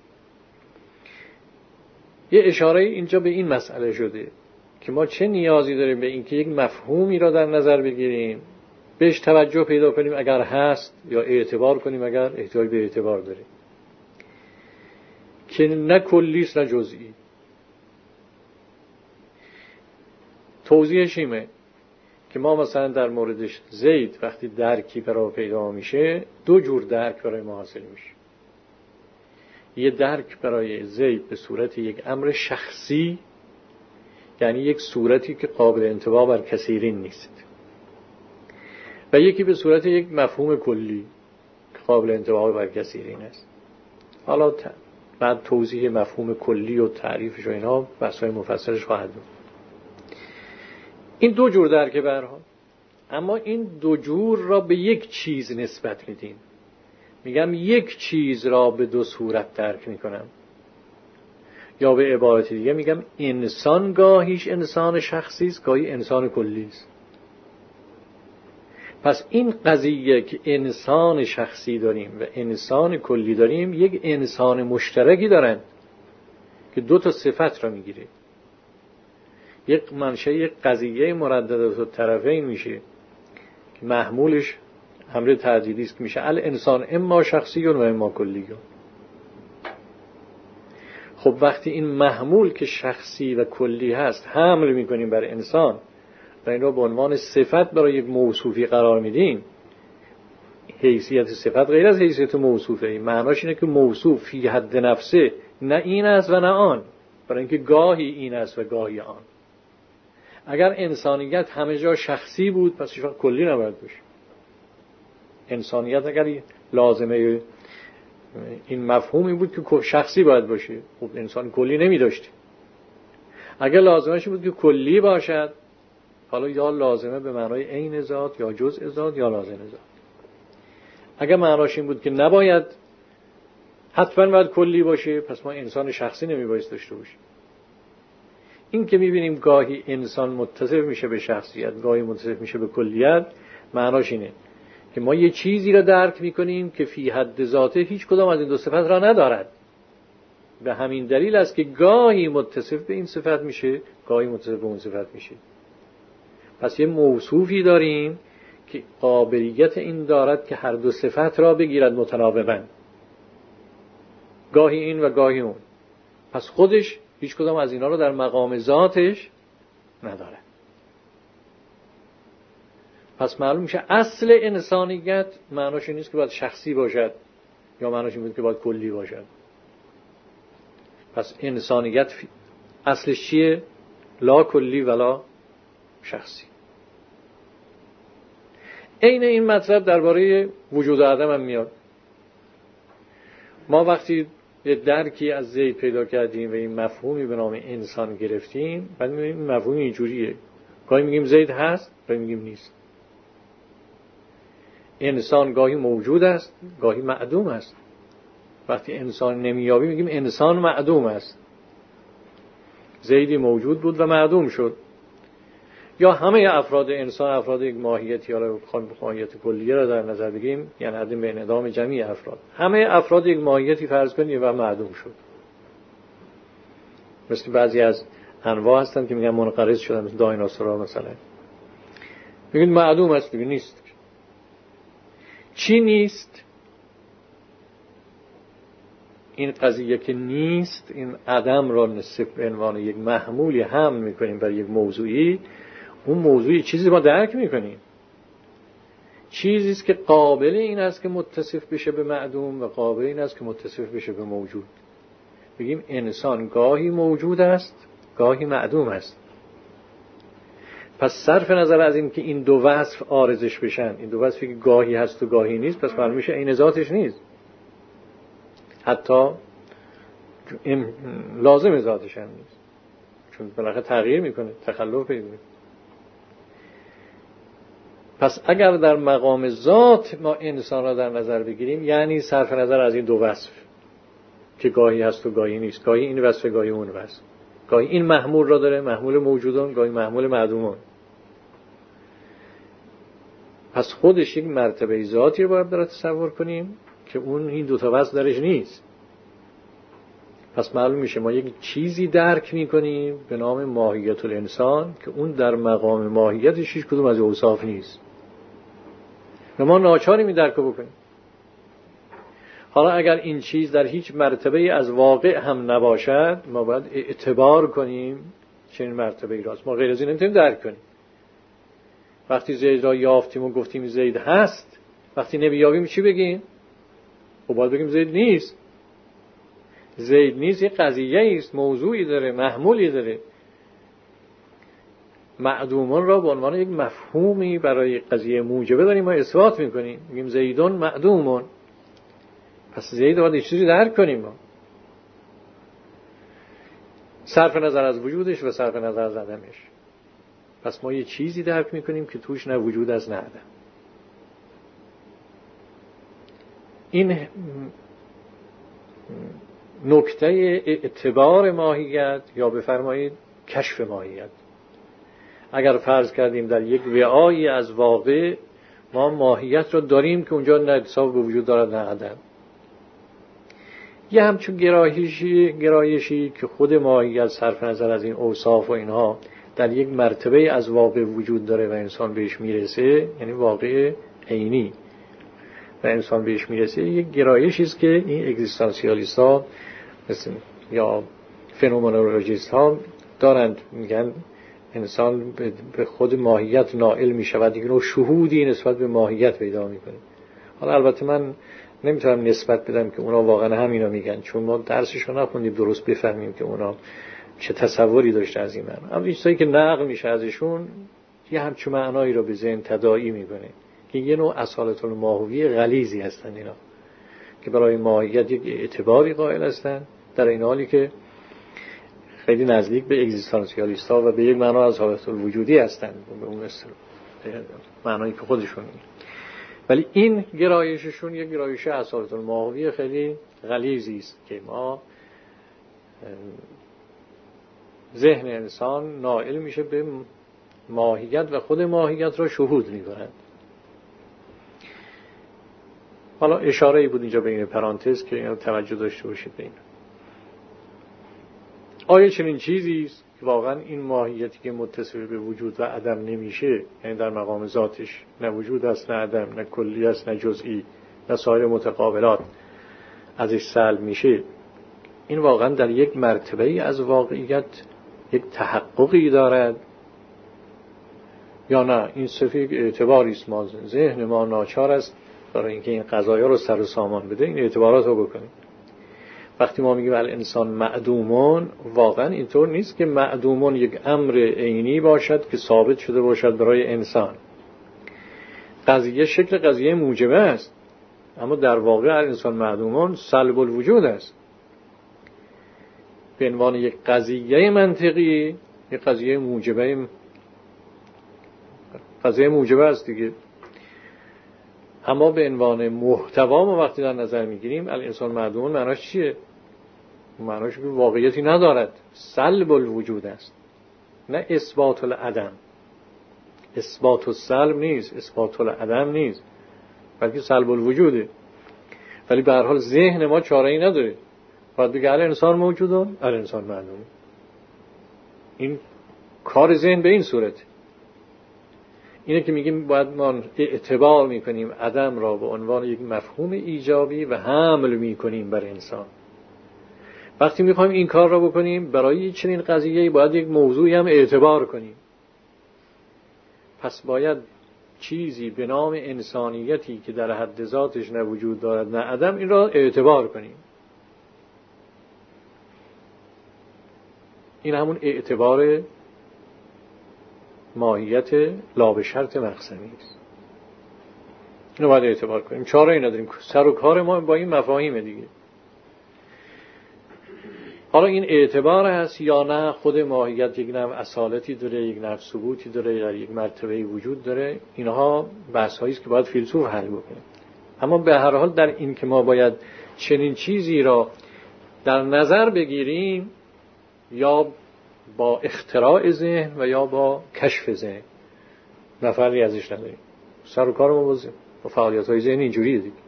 A: یه اشاره اینجا به این مسئله شده که ما چه نیازی داریم به اینکه یک مفهومی را در نظر بگیریم، بهش توجه پیدا کنیم اگر هست، یا اعتبار کنیم اگر احتیاج به اعتبار داریم، که نه کلیست نه جزئی. توضیحش اینه که ما مثلا در موردش زید وقتی درکی برای پیدا میشه دو جور درک برای ما حاصل میشه. یه درک برای زید به صورت یک امر شخصی، یعنی یک صورتی که قابل انطباق بر کثیرین نیست، و یکی به صورت یک مفهوم کلی که قابل انطباق بر کثیرین است. حالا بعد توضیح مفهوم کلی و تعریفش و اینا بحث‌های مفصلش خواهد بود. این دو جور درک به هر حال، اما این دو جور را به یک چیز نسبت میدیم. میگم یک چیز را به دو صورت درک میکنم، یا به عبارت دیگه میگم انسان گاهیش انسان شخصی است، گاهی انسان کلی است. پس این قضیه که انسان شخصی داریم و انسان کلی داریم یک انسان مشترکی دارن که دو تا صفت را میگیره. یک منشأ یک قضیه مرددات الطرفین میشه که محمولش امر تعدیلی است که میشه الانسان اما شخصی و اما کلی. خب وقتی این محمول که شخصی و کلی هست حمل میکنیم بر انسان و این را به عنوان صفت برای یک موصوفی قرار میدیم، حیثیت صفت غیر از حیثیت موصوفه. معناش اینه که موصوف فی حد نفسه نه این است و نه آن، برای اینکه گاهی این است و گاهی آن. اگر انسانیت همه جا شخصی بود پس هیچ وقت کلی نباید باشه. انسانیت اگر لازمه این مفهومی بود که شخصی باید باشه، خب انسان کلی نمی داشت. اگر لازمش بود که کلی باشد، حالا یا لازمه به معنای عین ذات یا جزء ذات یا لازم ذات. اگر معناش این بود که نباید حتما باید کلی باشه، پس ما انسان شخصی نمی باید داشته باشیم. این که میبینیم گاهی انسان متصف میشه به شخصیت، گاهی متصف میشه به کلیت، معناش اینه که ما یه چیزی را درک میکنیم که فی حد ذاته هیچ کدام از این دو صفت را ندارد. به همین دلیل است که گاهی متصف به این صفت میشه، گاهی متصف به اون صفت میشه. پس یه موصوفی داریم که قابلیت این دارد که هر دو صفت را بگیرد متناوباً، گاهی این و گاهی اون. پس خودش هیچ کدام از اینا رو در مقام ذاتش نداره. پس معلوم میشه اصل انسانیت معناش این نیست که باید شخصی باشد یا معناش این بود که باید کلی باشد. پس انسانیت اصلش چیه؟ لا کلی ولا شخصی. عین این مطلب درباره وجود آدم هم میاد. ما وقتی یه درکی از زید پیدا کردیم و این مفهومی به نام انسان گرفتیم، بعد میگیم این مفهوم اینجوریه، گاهی میگیم زید هست، گاهی میگیم نیست. انسان گاهی موجود است، گاهی معدوم است. وقتی انسان نمیابی میگیم انسان معدوم است. زیدی موجود بود و معدوم شد. یا همه افراد انسان افراد یک ماهیتی، حالا بخوایم ماهیت کلیه را در نظر بگیریم، یعنی عدم به انعدام جمعی افراد، همه افراد یک ماهیتی فرض کنیم و معدوم شد. مثل بعضی از انواع هستن که میگن منقرض شدن، مثل دایناسورها مثلا، میگن معدوم است، دیگه نیست. چی نیست؟ این قضیه که نیست، این عدم را نسبت به عنوان یک محمولی حمل میکنیم بر یک موضوعی. اون موضوعی چیزی ما درک میکنیم، چیزی است که قابل این است که متصف بشه به معدوم و قابل این است که متصف بشه به موجود. بگیم انسان گاهی موجود است، گاهی معدوم است. پس صرف نظر از این که این دو وصف عارضش بشن، این دو وصفی که گاهی هست و گاهی نیست، پس معلوم میشه عین ذاتش نیست، حتی لازم ذاتش هم نیست، چون بالاخره تغییر میکنه، تخلف پیدا میکنه. پس اگر در مقام ذات ما انسان را در نظر بگیریم، یعنی صرف نظر از این دو وصف که گاهی هست و گاهی نیست، گاهی این وصف گاهی اون وصف، گاهی این محمول را داره، محمول موجودان، گاهی محمول معدومان، پس خودش یک مرتبه ذاتی رو باید تصور کنیم که اون این دو تا وصف درش نیست. پس معلوم میشه ما یک چیزی درک میکنیم به نام ماهیت الانسان که اون در مقام ماهیتش هیچ کدوم از اوصاف نیست و ما ناچاریم این درک رو بکنیم. حالا اگر این چیز در هیچ مرتبه از واقع هم نباشد، ما باید اعتبار کنیم چنین مرتبه ای راست. ما غیر از این نمیتونیم درک کنیم. وقتی زید را یافتیم و گفتیم زید هست، وقتی نمیابیم چی بگیم؟ خب باید بگیم زید نیست. زید نیست یک قضیه است، موضوعی داره، محمولی داره. معدومان را به عنوان یک مفهومی برای قضیه موجبه داریم ما اثبات میکنیم، میگیم زیدون معدومون. پس زید باید یه چیزی درک کنیم ما، صرف نظر از وجودش و صرف نظر از عدمش. پس ما یه چیزی درک میکنیم که توش نه وجود است نه عدم. این نکته اعتبار ماهیت یا بفرمایید کشف ماهیت. اگر فرض کردیم در یک وعایی از واقع ما ماهیت رو داریم که اونجا نه اتصاف به وجود دارد نه عدم، یه همچون گرایشی گرایشی که خود ماهیت صرف نظر از این اوصاف و اینها در یک مرتبه از واقع وجود داره و انسان بهش میرسه، یعنی واقع عینی و انسان بهش میرسه، یک گرایشی است که این اگزیستانسیالیست ها مثل یا فنومنولوژیست ها دارند، میگن انسان به خود ماهیت نائل میشود، یک نوع شهودی نسبت به ماهیت پیدا میکنه. حالا البته من نمیتونم نسبت بدم که اونا واقعا همینا میگن، چون ما درسشو نخوندیم درست بفهمیم که اونا چه تصوری داشته از این معنی. اما چیزایی که نقل میشه ازشون یه همچون معنایی رو به ذهن تداعی میکنه که یه نوع اصالت الماهوی غلیظی هستن اینا، که برای ماهیت یک اعتباری قائل هستن، در این حالی که خیلی نزدیک به اگزیستانسیالیست ها و به یک معنا از حالت الوجودی هستن، به اون اصطلاح معنایی که خودشون میگن. ولی این گرایششون یک گرایش اصالت الماهوی خیلی غلیظی است که ما ذهن انسان نائل میشه به ماهیت و خود ماهیت را شهود میکنند. حالا اشاره ای بود اینجا به این پرانتز که اینو توجه داشته باشید به این. آیا چنین چیزی است که واقعا این ماهیتی که متصل به وجود و عدم نمیشه، یعنی در مقام ذاتش نه وجود است نه عدم، نه کلی است نه جزئی، نه سایر متقابلات ازش سلب میشه، این واقعا در یک مرتبه‌ای از واقعیت یک تحققی دارد یا نه این صرف یک اعتباری است؟ ما ذهن ما ناچار است برای اینکه این قضایا رو سر و سامان بده این اعتبارات رو بکنیم. وقتی ما میگیم الانسان معدومون، واقعا اینطور نیست که معدومون یک امر عینی باشد که ثابت شده باشد برای انسان. قضیه شکل قضیه موجبه است، اما در واقع الانسان معدومون سلب الوجود است. به عنوان یک قضیه منطقی، یک قضیه موجبه قضیه موجبه است دیگه. اما به عنوان محتوا ما وقتی در نظر میگیریم الانسان معدومون معناش چیه؟ معناش که واقعیتی ندارد، سلب الوجود است، نه اثبات العدم. اثبات السلب نیست، اثبات العدم نیست، بلکه سلب الوجوده. ولی به هر حال ذهن ما چاره‌ای نداره، باید بگه الانسان موجوده، الانسان معدومه. این کار ذهن به این صورت اینه که میگیم باید ما اعتبار میکنیم عدم را به عنوان یک مفهوم ایجابی و حمل میکنیم بر انسان. وقتی میخوایم این کار را بکنیم برای چنین قضیه‌ای باید یک موضوعی هم اعتبار کنیم. پس باید چیزی به نام انسانیتی که در حد ذاتش نه وجود دارد نه عدم، این را اعتبار کنیم. این همون اعتبار ماهیت لا به شرط مقسمی است. اینو باید اعتبار کنیم، چاره ای نداریم، سر و کار ما با این مفاهیم دیگه. حالا این اعتبار هست یا نه خود ماهیت یک نوع اصالتی داره، یک نوع ثبوتی داره، در یک مرتبه وجود داره، اینها بحث هایی است که باید فیلسوف حل بکنه. اما به هر حال در این که ما باید چنین چیزی را در نظر بگیریم، یا با اختراع ذهن و یا با کشف ذهن، نفری ازش نداریم. سر و کار ما با فعالیت های ذهن اینجوریه دیگه.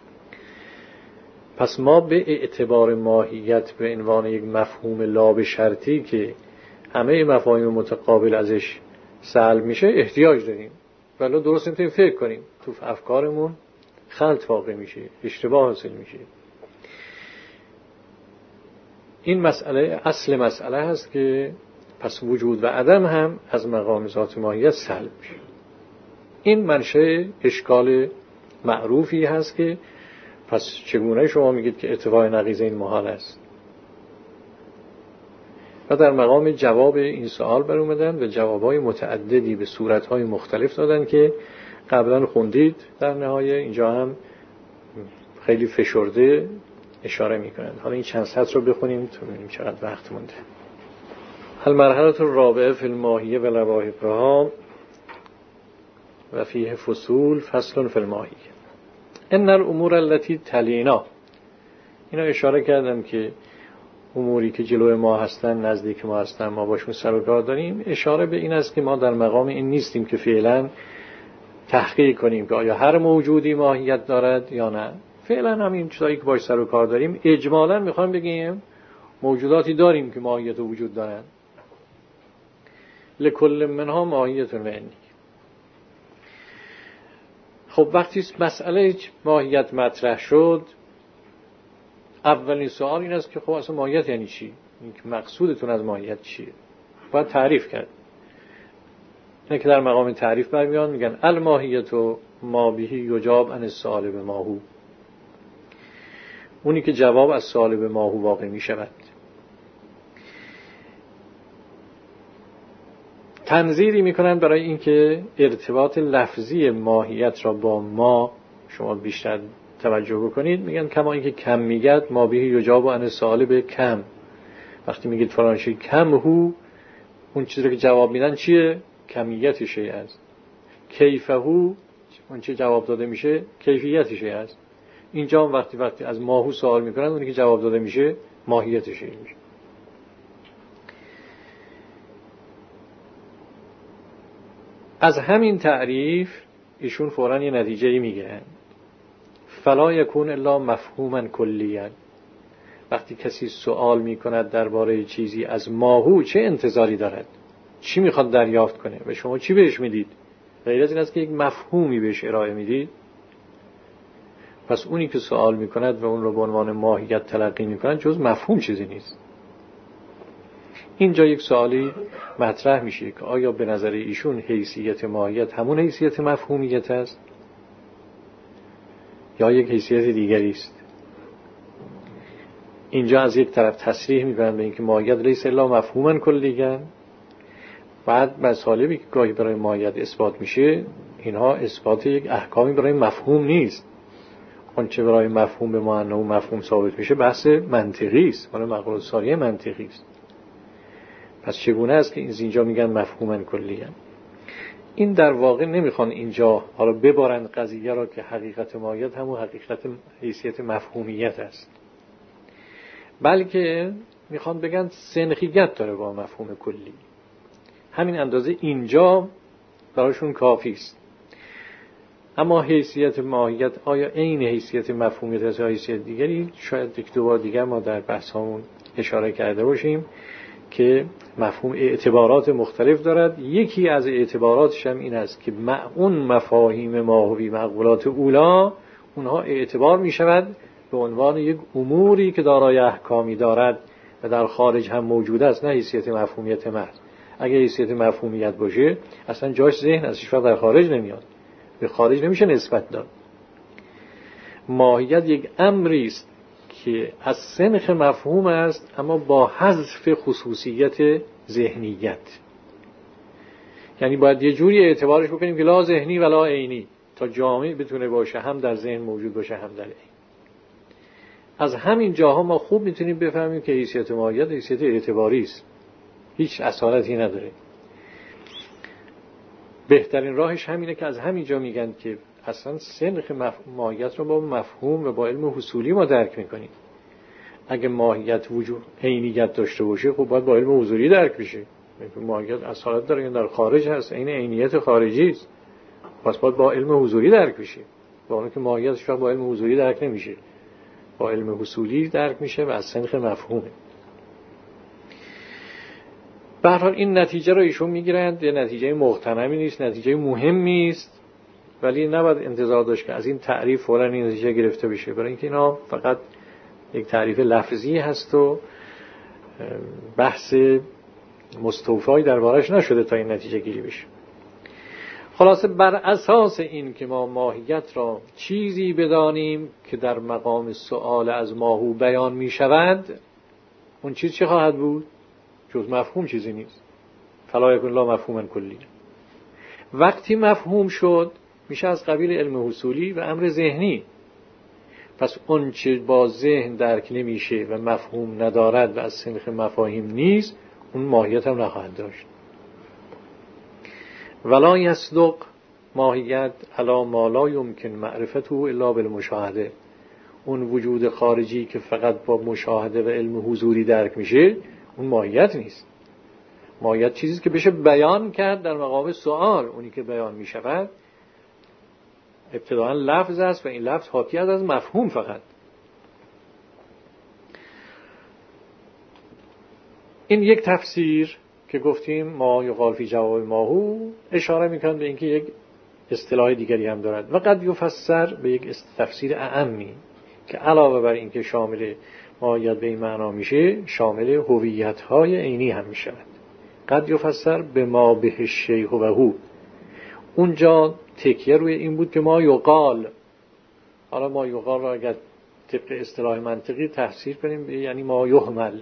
A: پس ما به اعتبار ماهیت به عنوان یک مفهوم لا به شرطی که همه مفاهیم متقابل ازش سلب میشه احتیاج داریم، ولی درست نمیتونیم فکر کنیم، تو افکارمون خلط واقع میشه، اشتباه حاصل میشه. این مسئله اصل مسئله هست که پس وجود و عدم هم از مقام ذات ماهیت سلب میشه. این منشأ اشکال معروفی هست که پس چگونه شما میگید که اتفاق نقیض این محال است؟ و در مقام جواب این سوال بر اومدن و جوابهای متعددی به صورتهای مختلف دادن که قبلا خوندید. در نهایت اینجا هم خیلی فشرده اشاره میکنند. حالا این چند سطر رو بخونیم تا ببینیم چقدر وقت مونده. المرحله الرابعه فی الماهیه و لواحقها و فیه فصول فصل فی الماهیه. ان الامور التي تلینا، اینا اشاره کردم که اموری که جلوی ما هستن، نزدیک ما هستن، ما باشون سر و کار داریم، اشاره به این است که ما در مقام این نیستیم که فعلا تحقیق کنیم که آیا هر موجودی ماهیت دارد یا نه. فعلا همین چیزایی که باش سر و کار داریم اجمالاً میخوام بگیم موجوداتی داریم که ماهیت و وجود دارن. لکل منها ماهیت و معنی. خب وقتی مسئله ماهیت مطرح شد، اولین سوال این است که خب اصلا ماهیت یعنی چی؟ این که مقصودتون از ماهیت چیه؟ باید تعریف کرد. اینه که در مقام تعریف برمیان میگن الماهیت و ما بهی یجاب عن السؤال بماهو، اونی که جواب از سؤال به ماهو واقع می شود. تنظیری میکنن برای اینکه ارتباط لفظی ماهیت را با ما شما بیشتر توجه بکنید. میگن کما اینکه کم میگد ما به یجاب عن السؤال به کم. وقتی میگید فلان شی کم هو، اون چیزی که جواب میدن چیه؟ کمیت شیء است. کیف هو، اون چه جواب داده میشه کیفیت شیء است. اینجا هم وقتی وقتی از ماهو سوال میکنن، اونی که جواب داده میشه ماهیت شیء میشه. از همین تعریف ایشون فوراً یه نتیجه‌ای میگیرن. فلا یکون الا مفهوما کلیاً. وقتی کسی سوال میکند درباره چیزی از ماهو، چه انتظاری دارد؟ چی میخواد دریافت کنه؟ و شما چی بهش میدید؟ غیر از این است که یک مفهومی بهش ارائه میدید. پس اونی که سوال میکند و اون رو به عنوان ماهیت تلقی میکند جز مفهوم چیزی نیست. اینجا یک سوالی مطرح میشه که آیا به نظر ایشون حیثیت ماهیت همون حیثیت مفهومیت است یا یک حیثیت دیگری است؟ اینجا از یک طرف تصریح میکنن به اینکه ماهیت لیس الا مفهوما کلیاً، بعد مطالبی که گاهی برای ماهیت اثبات میشه اینها اثبات یک احکامی برای مفهوم نیست. اون چه برای مفهوم به معنی و مفهوم ثابت میشه بحث منطقی است، مال مقوله ساریه منطقی است. پس چگونه است که اینجا میگن مفهوما کلیاً؟ این در واقع نمیخوان اینجا حالا ببارن قضیه را که حقیقت ماهیت همون حقیقت حیثیت مفهومیت است، بلکه میخوان بگن سنخیت داره با مفهوم کلی. همین اندازه اینجا براشون کافی است. اما حیثیت ماهیت آیا عین حیثیت مفهومیت است یا حیثیت دیگری؟ شاید یک دو بار دیگر ما در بحث همون اشاره کرده باشیم که مفهوم اعتبارات مختلف دارد. یکی از اعتباراتش هم این است که اون مفاهیم ماهوی معقولات اولا اونها اعتبار می شود به عنوان یک اموری که دارای احکامی دارد و در خارج هم موجود است، نه حیثیت مفهومیت محض. اگه حیثیت مفهومیت باشه اصلا جاش ذهن است، هیچ وقت در خارج نمیاد، به خارج نمیشه نسبت داد. ماهیت یک امری است که از سنخ مفهوم است اما با حذف خصوصیت ذهنیت. یعنی باید یه جوری اعتبارش بکنیم که لا ذهنی ولا عینی، تا جامع بتونه باشه، هم در ذهن موجود باشه هم در عین. از همین جاها ما خوب میتونیم بفهمیم که حیثیت ماهیت حیثیت اعتباری است، هیچ اصالتی نداره. بهترین راهش همینه که از همین جا میگن که اصلا سنخ ماهیت رو با مفهوم و با علم حصولی ما درک میکنیم. اگه ماهیت وجود عینیت داشته باشه خب باید با علم حضوری درک بشه. ماهیت اصالت داره، این در خارج هست، این عینیت خارجی است، پس باید با علم حضوری درک بشه. با اون که ماهیتش با علم حضوری درک نمیشه، با علم حصولی درک میشه و از سنخ مفهومه. به هر حال این نتیجه رو ایشون میگیرند، یه نتیجه محترمی نیست، نتیجه مهمی است، ولی نباید انتظار داشت که از این تعریف فوراً این نتیجه گرفته بشه، برای اینکه اینا فقط یک تعریف لفظی هست و بحث مستوفایی دربارش نشده تا این نتیجه گیری بشه. خلاصه بر اساس این که ما ماهیت را چیزی بدانیم که در مقام سؤال از ماهو بیان می شود، اون چیز چه خواهد بود؟ جز مفهوم چیزی نیست. فلا یکن لا مفهوما کلی. وقتی مفهوم شد میشه از قبیل علم حصولی و امر ذهنی. پس اون چه با ذهن درک نمیشه و مفهوم ندارد و از سنخ مفاهیم نیست، اون ماهیت هم نخواهد داشت. ولا یصدق ماهیت علی ما لا یمکن معرفته الا بالمشاهده. اون وجود خارجی که فقط با مشاهده و علم حضوری درک میشه، اون ماهیت نیست. ماهیت چیزی که بشه بیان کرد در مقام سؤال. اونی که بیان میشود ابتداء لفظ است و این لفظ حاکی است از مفهوم فقط. این یک تفسیر که گفتیم ما یقال فی جواب ماهو اشاره میکنه به اینکه یک اصطلاح دیگری هم دارد و قد یفسر به یک تفسیر اعمی که علاوه بر اینکه شامل ماهیت به این معنا میشه، شامل هویت‌های عینی هم میشود. قد یفسر به ما به الشیء و هو. اونجا تکیه روی این بود که ما یقال، حالا ما یقال را اگر طبق اصطلاح منطقی تفسیر کنیم یعنی ما یحمل،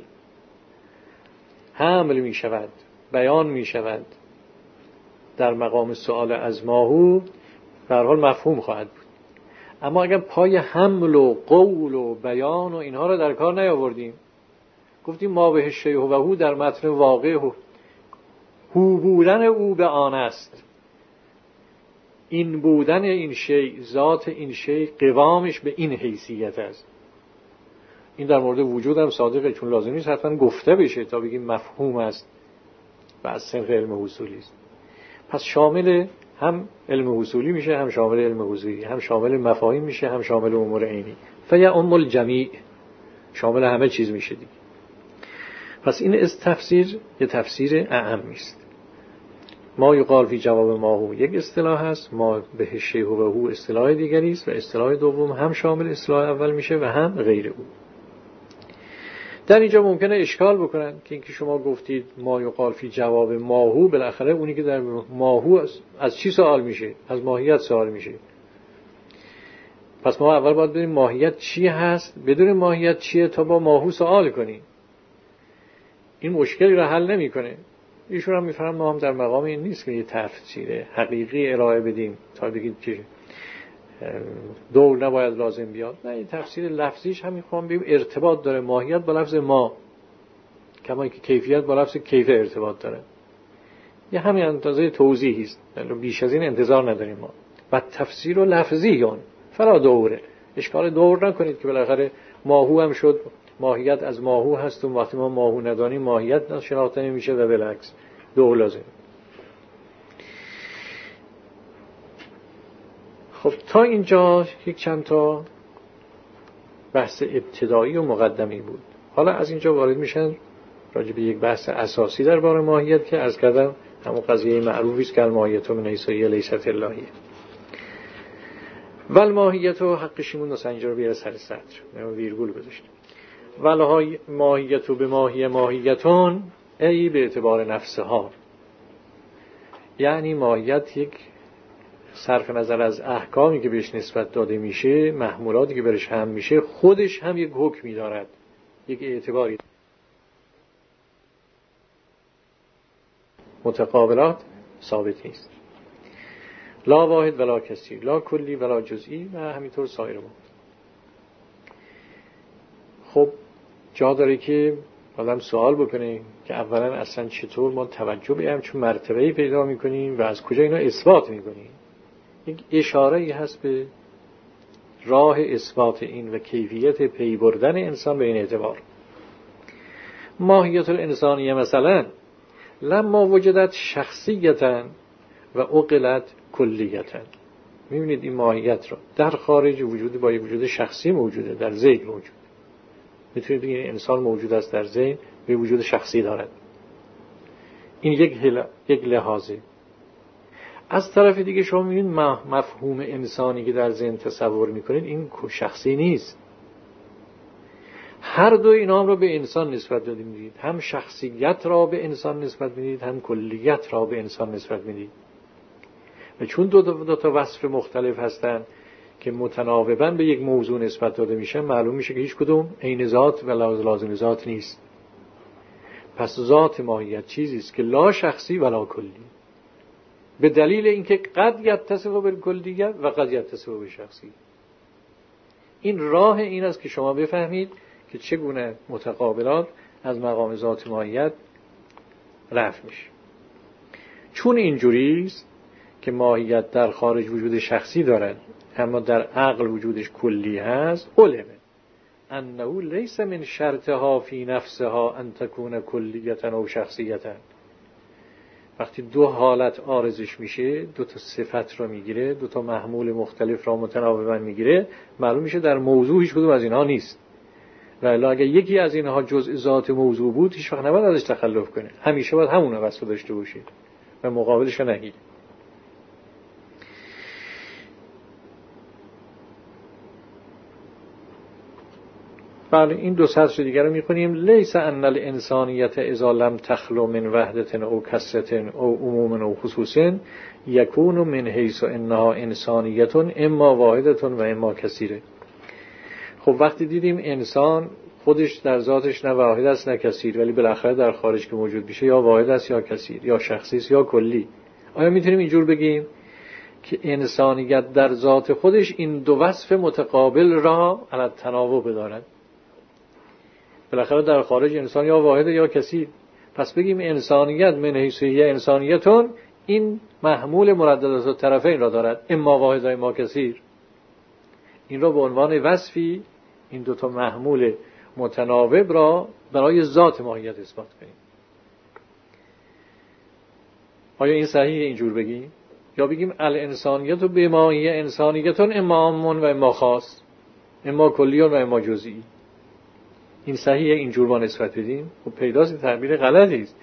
A: حمل می شود، بیان می شود در مقام سؤال از ماهو، به هر حال مفهوم خواهد بود. اما اگر پای حمل و قول و بیان و اینها را در کار نیاوردیم، گفتیم ما به الشیء و هو در متن واقع هو, هو بودن او به آن است، این بودن این شیء، ذات این شیء قوامش به این حیثیت است. این در مورد وجود هم صادقه، چون لازم نیست حتما گفته بشه تا بگیم مفهوم است و از سنخ علم حصولی است. پس شامل هم علم حصولی میشه، هم شامل علم حضوری، هم شامل مفاهیم میشه، هم شامل امور عینی. فیعم الجمیع، شامل همه چیز میشه دیگه. پس این است تفسیر، یه تفسیر اعم است. ما یقال فی جواب ماهو یک اصطلاح است، ما به الشیء و هو اصطلاح دیگری است و اصطلاح دوم هم شامل اصطلاح اول میشه و هم غیر او. در اینجا ممکنه اشکال بکنن که اینکه شما گفتید ما یقال فی جواب ماهو، بالاخره اونی که در ماهو از, از چی سوال میشه؟ از ماهیت سوال میشه. پس ما اول باید بدونیم ماهیت چی هست، بدون ماهیت چیه تا با ماهو سوال کنیم. این مشکلی را حل نمیکنه. ایشون هم میفهمن ما هم در مقام این نیست که یه تفسیر حقیقی ارائه بدیم تا بگید که دور نباید لازم بیاد. نه، این تفسیر لفظیش هم میخوام بگیم ارتباط داره ماهیت با لفظ ما، کما اینکه کیفیت با لفظ کیف ارتباط داره. یه همین اندازه توضیحی است، بیش از این انتظار نداریم ما. و تفسیر و لفظیون فلا دوره، اشکال دور نکنید که بالاخره ماهو هم شد، ماهیت از ماهو هست و وقتی ما ماهو ندانیم ماهیت شناخته نمیشه و بالعکس دور لازم. خب تا اینجا یک چند تا بحث ابتدایی و مقدمی بود. حالا از اینجا وارد میشن راجع به یک بحث اساسی درباره ماهیت که عرض کردم همون قضیه معروفی است که الماهیت من ایسایی لیست اللهیه. ول ماهیت و حقشیمون نسا اینجا رو بیاره سر سطر، نمو ویرگول گذاشتیم. ول ماهیت و به ماهی ماهیتون ای به اعتبار نفسها، یعنی ماهیت یک صرف نظر از احکامی که بهش نسبت داده میشه، محمولاتی که برش هم میشه، خودش هم یک حکمی دارد، یک اعتباری. متقابلات ثابت نیست. لا واحد ولا کثیر، لا کلی ولا جزئی و همینطور سایر ما. خب جا داره که آدم سوال بکنه که اولا اصلا چطور ما توجه به همچون مرتبه‌ای پیدا میکنیم و از کجا اینو اثبات میکنیم. یک اشاره‌ای هست به راه اثبات این و کیفیت پی بردن انسان به این اعتبار. ماهیت الانسانیه مثلا لما وجدت شخصیتاً و عقلت کلیتاً. میبینید این ماهیت رو در خارج وجود با وجود شخصی موجوده، در ذهن موجود. میتونید بگید انسان موجود است در ذهن به وجود شخصی دارد. این یک یک لحاظه. از طرف دیگه شما میبینید مفهوم انسانی که در ذهن تصور میکنید این شخصی نیست. هر دو اینا را به انسان نسبت دادیم میدید، هم شخصیت را به انسان نسبت میدید، هم کلیت را به انسان نسبت میدید. و چون دو, دو, دو تا وصف مختلف هستند که متناوباً به یک موضوع نسبت داده میشن، معلوم میشه که هیچ کدوم عین ذات و لازم ذات نیست. پس ذات ماهیت چیزی است که لا شخصی ولا کلی، به دلیل اینکه قد یتصف بالکلیه و قد یتصف بالشخصی. این راه این است که شما بفهمید که چگونه متقابلات از مقام ذات ماهیت رفع میشه. چون اینجوری است که ماهیت در خارج وجود شخصی دارد اما در عقل وجودش کلی هست، علمه انه لیس من شرطها فی نفسها ان تکون کلیتا او شخصیتا. وقتی دو حالت عارضش میشه، دو تا صفت را میگیره، دو تا محمول مختلف را متناوبا میگیره، معلوم میشه در موضوع هیچ کدوم از اینها نیست. و الا اگه یکی از اینها جزء ذات موضوع بود، هیچ وقت نباید ازش تخلف کنه، همیشه باید همون وصف داشته باشه و مقابلش رو نگیره. بله، این دو سطر دیگر رو می‌خونیم. لیس ان الانسانیت اذا لم تخلو من وحدت او کثرت او عموم او خصوص یکون من حیث انها انسانیت اما واحدت و اما کثیره. خب وقتی دیدیم انسان خودش در ذاتش نه واحد است نه کثیر، ولی بالاخره در خارج که موجود میشه یا واحد است یا کثیر، یا شخصی است یا کلی، آیا میتونیم اینجور بگیم که انسانیت در ذات خودش این دو وصف متقابل را علی تناوب دارد؟ بالاخره در خارج انسان یا واحد یا کثیر. پس بگیم انسانیت من حیثیه انسانیتون این محمول مرددات الطرفین را دارد، اما واحد و اما کثیر. این را به عنوان وصفی این دو تا محمول متناوب را برای ذات ماهیت اثبات کنیم. آیا این صحیحه اینجور بگیم؟ یا بگیم الانسانیت و بماهیه انسانیتون اما عام و اما خاص، اما کلی و اما جزئی؟ این صحیحه اینجور با نسبت بدیم؟ خب پیداست تعبیر غلطی است.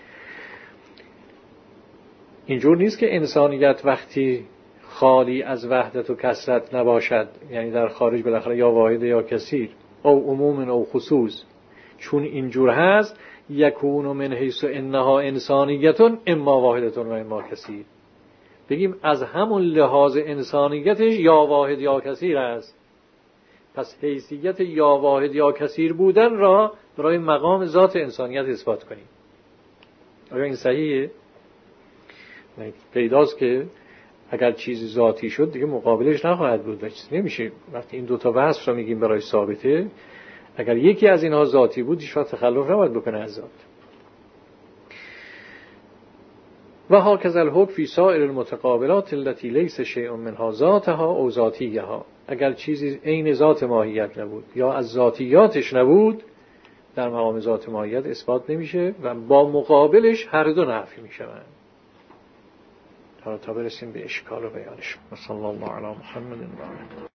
A: اینجور نیست که انسانیت وقتی خالی از وحدت و کثرت نباشد، یعنی در خارج بالاخره یا واحد یا کثیر او عموم او خصوص، چون اینجور هست یکون من حیث انها انسانیتون اما واحدتون و اما کثیر، بگیم از همون لحاظ انسانیتش یا واحد یا کثیر است. پس حیثیت یا واحد یا کثیر بودن را برای مقام ذات انسانیت اثبات کنیم. آیا این صحیحه؟ پیداست که اگر چیزی ذاتی شد دیگه مقابلش نخواهد بود و چیز نمیشه. وقتی این دوتا وصف را میگیم برای ثابته، اگر یکی از اینها ذاتی بود هیچ وقت تخلف نباید بکنه از ذات. و هاکذا الحکم فی سائر المتقابلات التي لیس شیء منها ذاتها او ذاتیها. اگر چیزی عین ذات ماهیت نبود یا از ذاتیاتش نبود، در مقام ذات ماهیت اثبات نمیشه و با مقابلش هر دو نفی میشوند. حالا تا برسیم به اشکال و بیانش. صلی الله علی محمد و آله.